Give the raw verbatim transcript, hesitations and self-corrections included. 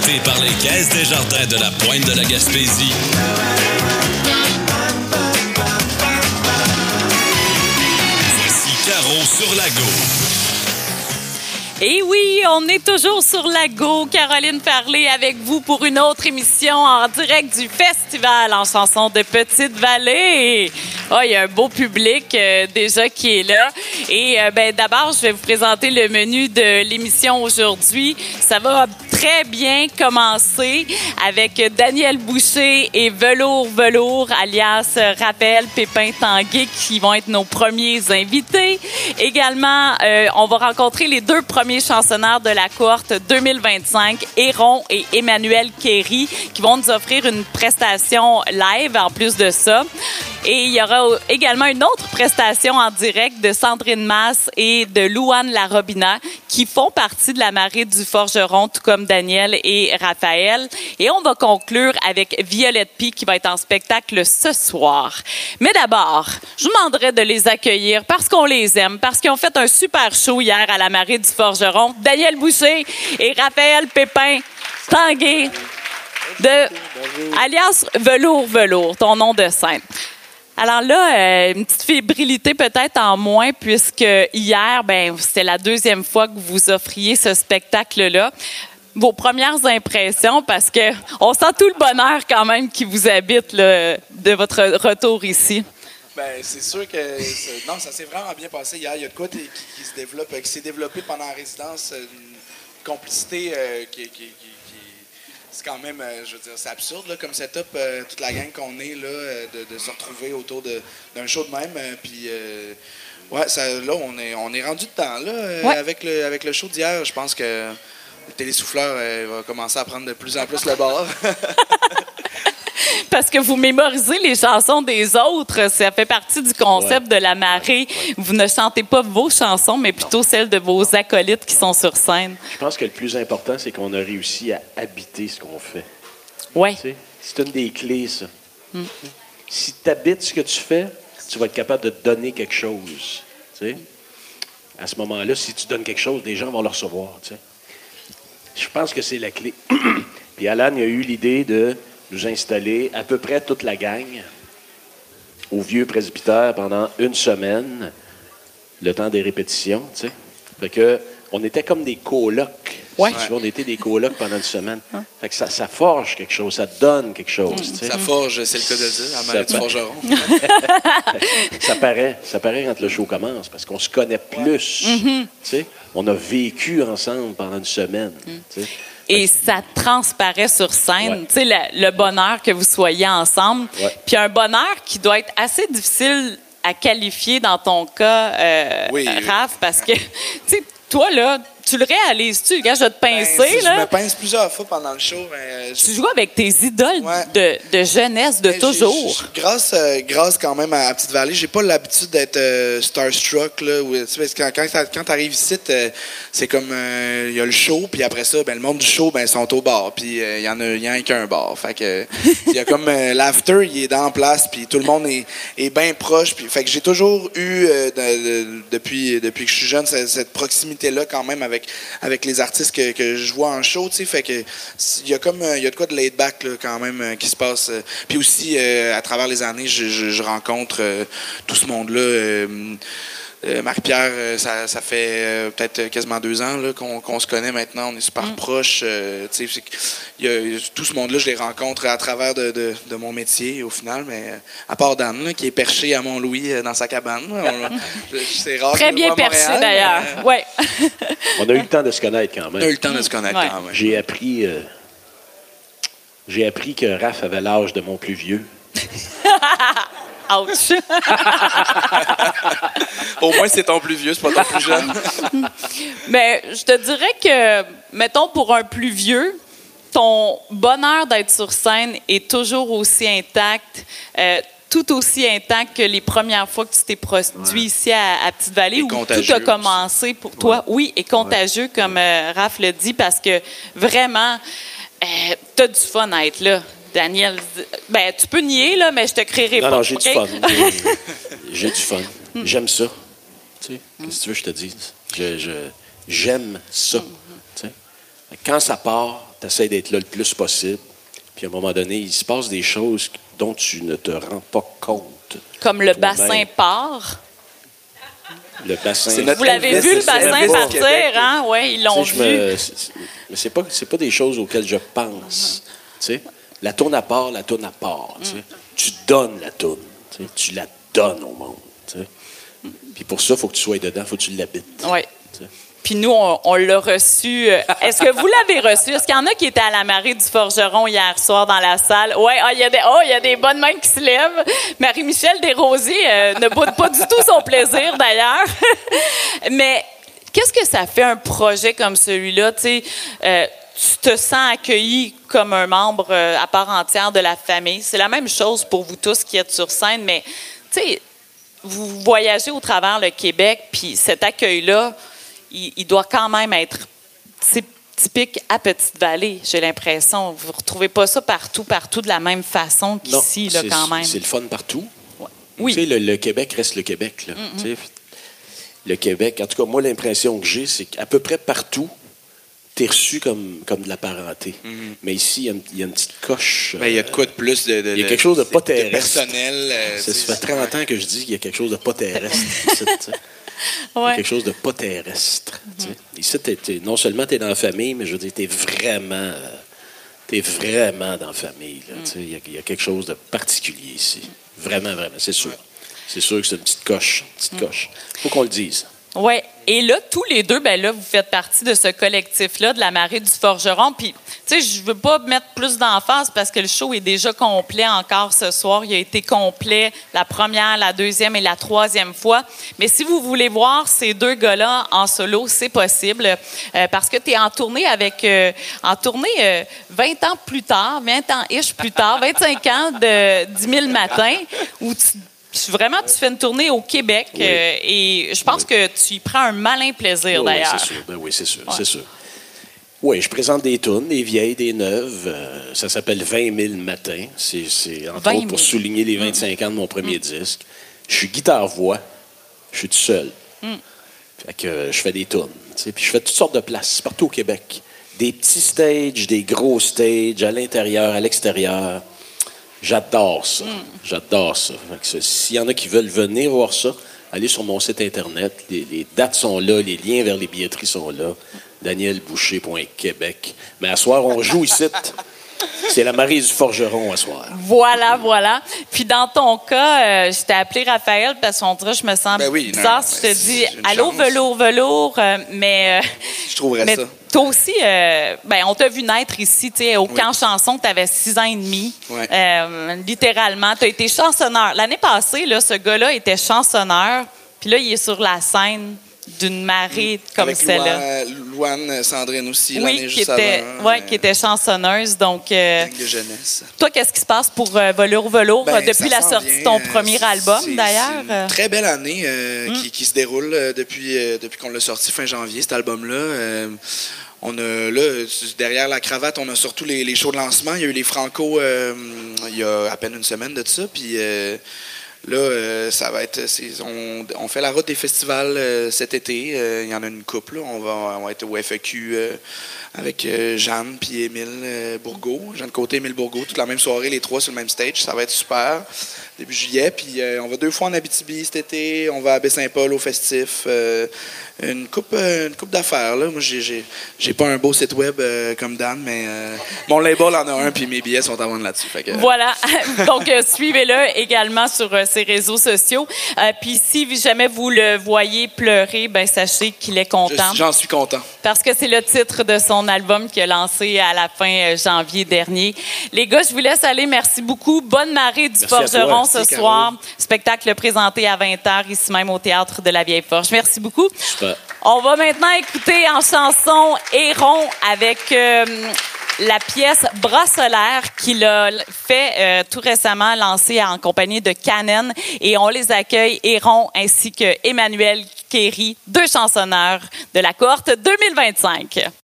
présenté par les Caisses Desjardins de la Pointe de la Gaspésie. Voici Caro sur la go. Et oui, on est toujours sur la go. Caroline Farley avec vous pour une autre émission en direct du festival en chansons de Petite-Vallée. Oh, il y a un beau public euh, déjà qui est là. Et euh, ben d'abord, je vais vous présenter le menu de l'émission aujourd'hui. Ça va très bien commencer avec Daniel Boucher et Velours Velours, alias Raphaël Pépin Tanguay, qui vont être nos premiers invités. Également, euh, on va rencontrer les deux premiers chansonneurs de la cohorte deux mille vingt-cinq, Héron et Emmanuel Kéry, qui vont nous offrir une prestation live en plus de ça. Et il y aura également une autre prestation en direct de Sandrine Masse et de Louane Larobina, qui font partie de la marée du Forgeron, tout comme Daniel et Raphaël. Et on va conclure avec Violette Pie, qui va être en spectacle ce soir. Mais d'abord, je vous demanderais de les accueillir parce qu'on les aime, parce qu'ils ont fait un super show hier à la marée du Forgeron. Daniel Boucher et Raphaël Pépin Tanguay, de alias Velours Velours, ton nom de scène. Alors là, euh, une petite fébrilité peut-être en moins, puisque hier, ben, c'était la deuxième fois que vous offriez ce spectacle-là. Vos premières impressions, parce que on sent tout le bonheur quand même qui vous habite là, de votre retour ici. Ben, c'est sûr que c'est, non, ça s'est vraiment bien passé hier. Il y a de quoi qui, qui se développe, qui s'est développé pendant la résidence, une complicité euh, qui, qui, qui c'est quand même, euh, je veux dire, c'est absurde là, comme setup, euh, toute la gang qu'on est là, euh, de, de se retrouver autour de, d'un show de même. Euh, puis, euh, ouais, ça, là, on est, on est rendu dedans là, euh, ouais. avec le, avec le show d'hier. Je pense que le télésouffleur euh, va commencer à prendre de plus en plus le bord. Parce que vous mémorisez les chansons des autres. Ça fait partie du concept ouais. de la marée. Vous ne chantez pas vos chansons, mais plutôt celles de vos acolytes qui sont sur scène. Je pense que le plus important, c'est qu'on a réussi à habiter ce qu'on fait. Oui. Tu sais, c'est une des clés, ça. Mm. Si tu habites ce que tu fais, tu vas être capable de te donner quelque chose. Tu sais? À ce moment-là, si tu donnes quelque chose, les gens vont le recevoir. Tu sais? Je pense que c'est la clé. Puis Alan, il a eu l'idée de nous installer à peu près toute la gang au vieux presbytère pendant une semaine, le temps des répétitions, tu sais. Fait que on était comme des colocs. Ouais. Si on était des colocs pendant une semaine. Hein? Fait que ça, ça forge quelque chose, ça donne quelque chose. Mmh. Tu sais. Ça forge, c'est le cas de le dire, à Marie du Forgeron. ça paraît, ça paraît quand le show commence, parce qu'on se connaît plus. Ouais. Mmh. Tu sais. On a vécu ensemble pendant une semaine. Mmh. Tu sais. Et ça transparaît sur scène, ouais. tu sais, le, le bonheur que vous soyez ensemble. Ouais. Puis un bonheur qui doit être assez difficile à qualifier dans ton cas, euh, oui, Raph, parce que, tu sais, toi, là, tu le réalises-tu? Regarde, je vais te pincer, ben, là. Je me pince plusieurs fois pendant le show. Mais tu joues avec tes idoles ouais. de, de jeunesse, de mais toujours. J'ai, j'ai, grâce, euh, grâce quand même à Petite-Vallée, j'ai pas l'habitude d'être euh, starstruck, là. Où, tu sais, quand quand, quand t'arrives ici, c'est comme, il euh, y a le show, puis après ça, ben, le monde du show, ben, sont au bar, puis il euh, y en a, y a qu'un bar. Fait que, il y a comme, euh, l'after, il est dans la place, puis tout le monde est, est bien proche. Puis, fait que j'ai toujours eu, euh, de, de, depuis, depuis que je suis jeune, cette, cette proximité-là quand même avec, avec les artistes que, que je vois en show, tu sais, fait que il y a comme il y a de quoi de laid back là, quand même euh, qui se passe. Euh, puis aussi euh, à travers les années, je, je, je rencontre euh, tout ce monde-là. Euh, euh, Marie-Pierre, euh, ça, ça fait euh, peut-être quasiment deux ans là, qu'on, qu'on se connaît maintenant. On est super mm. proches. Euh, tu sais, il y a tout ce monde-là, je les rencontre à travers de, de, de mon métier au final. Mais euh, à part Dan, là, qui est perché à Mont-Louis euh, dans sa cabane. Là, on, c'est rare. Très bien perché Montréal, d'ailleurs. Mais, euh, ouais. On a eu le temps de se connaître quand même. On a eu le temps de se connaître ouais. quand même. J'ai appris, euh, j'ai appris que Raph avait l'âge de mon plus vieux. Ouch! Au moins, c'est ton plus vieux, c'est pas ton plus jeune. Mais je te dirais que, mettons, pour un plus vieux, ton bonheur d'être sur scène est toujours aussi intact, euh, tout aussi intact que les premières fois que tu t'es produit ouais. ici à, à Petite-Vallée, où tout a commencé pour toi. Ouais. Oui, et contagieux, ouais. comme euh, Raph le dit, parce que vraiment, euh, t'as du fun à être là. Daniel, ben tu peux nier, là, mais je te créerai non, pas. Non, j'ai okay? du fun. J'ai, j'ai du fun. Mm. J'aime ça. Tu sais, mm. qu'est-ce que tu veux que je te dise? Je, je, j'aime ça. Mm. Tu sais? Quand ça part, tu essaies d'être là le plus possible. Puis à un moment donné, il se passe des choses dont tu ne te rends pas compte. Comme le toi-même. bassin part. Le bassin. C'est notre Vous l'avez Elvis, vu, le c'est bassin Elvis au partir, Québec. hein? Oui, ils l'ont Tu sais, vu. je me- c'est- c'est- Mais c'est pas, c'est pas des choses auxquelles je pense. Tu sais, la tourne à part, la tourne à part. Tu sais. Tu donnes la tourne. Tu sais. Tu la donnes au monde. Tu sais. Puis pour ça, il faut que tu sois dedans, il faut que tu l'habites. Oui. Tu sais. Puis nous, on, on l'a reçu. euh, Est-ce que vous l'avez reçu? Est-ce qu'il y en a qui étaient à la marée du Forgeron hier soir dans la salle? Oui, ah, il y a des, oh, il y a des bonnes mains qui se lèvent. Marie-Michel Desrosiers euh, ne boude pas du tout son plaisir, d'ailleurs. Mais qu'est-ce que ça fait un projet comme celui-là? Tu sais, euh, tu te sens accueilli comme un membre euh, à part entière de la famille. C'est la même chose pour vous tous qui êtes sur scène, mais tu sais, vous voyagez au travers le Québec, puis cet accueil-là, il, il doit quand même être c'est typique à Petite-Vallée, j'ai l'impression. Vous ne retrouvez pas ça partout, partout de la même façon qu'ici, là, c'est- quand même. C'est le fun partout. Oui. Tu sais, le, le Québec reste le Québec. Là, tu sais. Le Québec, en tout cas, moi, l'impression que j'ai, c'est qu'à peu près partout, t'es reçu comme, comme de la parenté. Mais ici, il y a une- il y, a une petite coche. Ben, il y a de quoi de plus de. de Il y a quelque chose de pas de terrestre. personnel. euh, Ça, tu sais, ça fait trente ans que je dis qu'il y a quelque chose de pas terrestre. ici, tu sais. Il y a Ouais. quelque chose de pas terrestre. tu sais. Ici, t'es- t'es- non seulement tu es dans la famille, mais je veux dire, tu es vraiment, euh, t'es vraiment dans la famille. là, tu sais. Il y, a- il y a quelque chose de particulier ici. Vraiment, vraiment, c'est sûr. C'est sûr que c'est une petite coche. Une petite coche. Il faut qu'on le dise. Oui. Et là, tous les deux, ben là, vous faites partie de ce collectif-là, de la marée du Forgeron. Puis, tu sais, je veux pas mettre plus d'emphase parce que le show est déjà complet encore ce soir. Il a été complet la première, la deuxième et la troisième fois. Mais si vous voulez voir ces deux gars-là en solo, c'est possible euh, parce que tu es en tournée avec, euh, en tournée euh, vingt ans plus tard, vingt ans-ish plus tard, vingt-cinq ans de dix mille matins où tu Tu- Vraiment, tu fais une tournée au Québec Oui. euh, et je pense que tu y prends un malin plaisir, Oui, d'ailleurs. c'est sûr. Ben oui, c'est sûr. C'est sûr. Oui, je présente des tunes, des vieilles, des neuves. Euh, ça s'appelle vingt mille matins. C'est, c'est entre vingt autres pour mille. souligner les vingt-cinq ans de mon premier disque. Je suis guitare-voix. Je suis tout seul. Fait que euh, je fais des tunes. tu sais, Puis je fais toutes sortes de places partout au Québec. Des petits stages, des gros stages, à l'intérieur, à l'extérieur. J'adore ça. J'adore ça. Fait que ça, s'il y en a qui veulent venir voir ça, allez sur mon site Internet. Les, les dates sont là, les liens vers les billetteries sont là. daniel boucher point québec. Mais à soir, on joue ici. C'est la Marie du Forgeron à soir. Voilà, voilà. Puis dans ton cas, euh, je t'ai appelé Raphaël parce qu'on dirait que je me sens Ben oui, bizarre non, si je ben, te dis c'est une allô, chance. velours, velours, euh, mais... euh, Je trouverais mais ça. toi aussi, euh, ben, on t'a vu naître ici, tu sais, au camp chanson, tu avais six ans et demi. Ouais. Euh, littéralement, tu as été chansonneur. L'année passée, là, ce gars-là était chansonneur, puis là, il est sur la scène d'une marée comme Avec celle-là. Louane, Louane Sandrine aussi, Oui, l'année qui juste était, avant. ouais, euh, qui était chansonneuse. Donc, euh, gang de jeunesse. toi, qu'est-ce qui se passe pour euh, Velours Velours Ben, depuis ça la s'en sortie de vient, ton euh, premier c'est- album, c'est- d'ailleurs? C'est une euh? très belle année euh, qui, qui se déroule euh, depuis, euh, depuis qu'on l'a sorti fin janvier, cet album-là. Euh, on a, là, derrière la cravate, on a surtout les, les shows de lancement. Il y a eu les Franco euh, il y a à peine une semaine de ça. Puis euh, là, euh, ça va être. c'est- On, on fait la route des festivals euh, cet été. Euh, il y en a une couple. là. On va, on va être au F A Q euh, avec euh, Jeanne puis Émile euh, Bourgault. Jeanne Côté, Émile Bourgault. Toute la même soirée, les trois sur le même stage. Ça va être super. Début juillet. Puis euh, on va deux fois en Abitibi cet été. On va à Baie-Saint-Paul au festif. Euh, une coupe, euh, une coupe d'affaires. Là. Moi, j'ai, j'ai, j'ai pas un beau site web euh, comme Dan, mais euh, mon label en a un, puis mes billets sont à vendre là-dessus. Fait que, euh, Voilà. Donc, euh, suivez-le également sur euh, ses réseaux sociaux. Euh, Puis, si jamais vous le voyez pleurer, ben sachez qu'il est je- content. j'en suis content. Parce que c'est le titre de son album qu'il a lancé à la fin euh, janvier dernier. Les gars, je vous laisse aller. Merci beaucoup. Bonne marée du Merci à toi. Forgeron ce Merci, Caro. soir. Spectacle présenté à vingt heures ici même au Théâtre de la Vieille Forge. Merci beaucoup. Super. On va maintenant écouter en chanson Héron avec euh, la pièce Bras solaire qu'il a fait euh, tout récemment, lancée en compagnie de Canen. Et on les accueille, Héron ainsi que Emmanuel Kéry, deux chansonneurs de la cohorte deux mille vingt-cinq.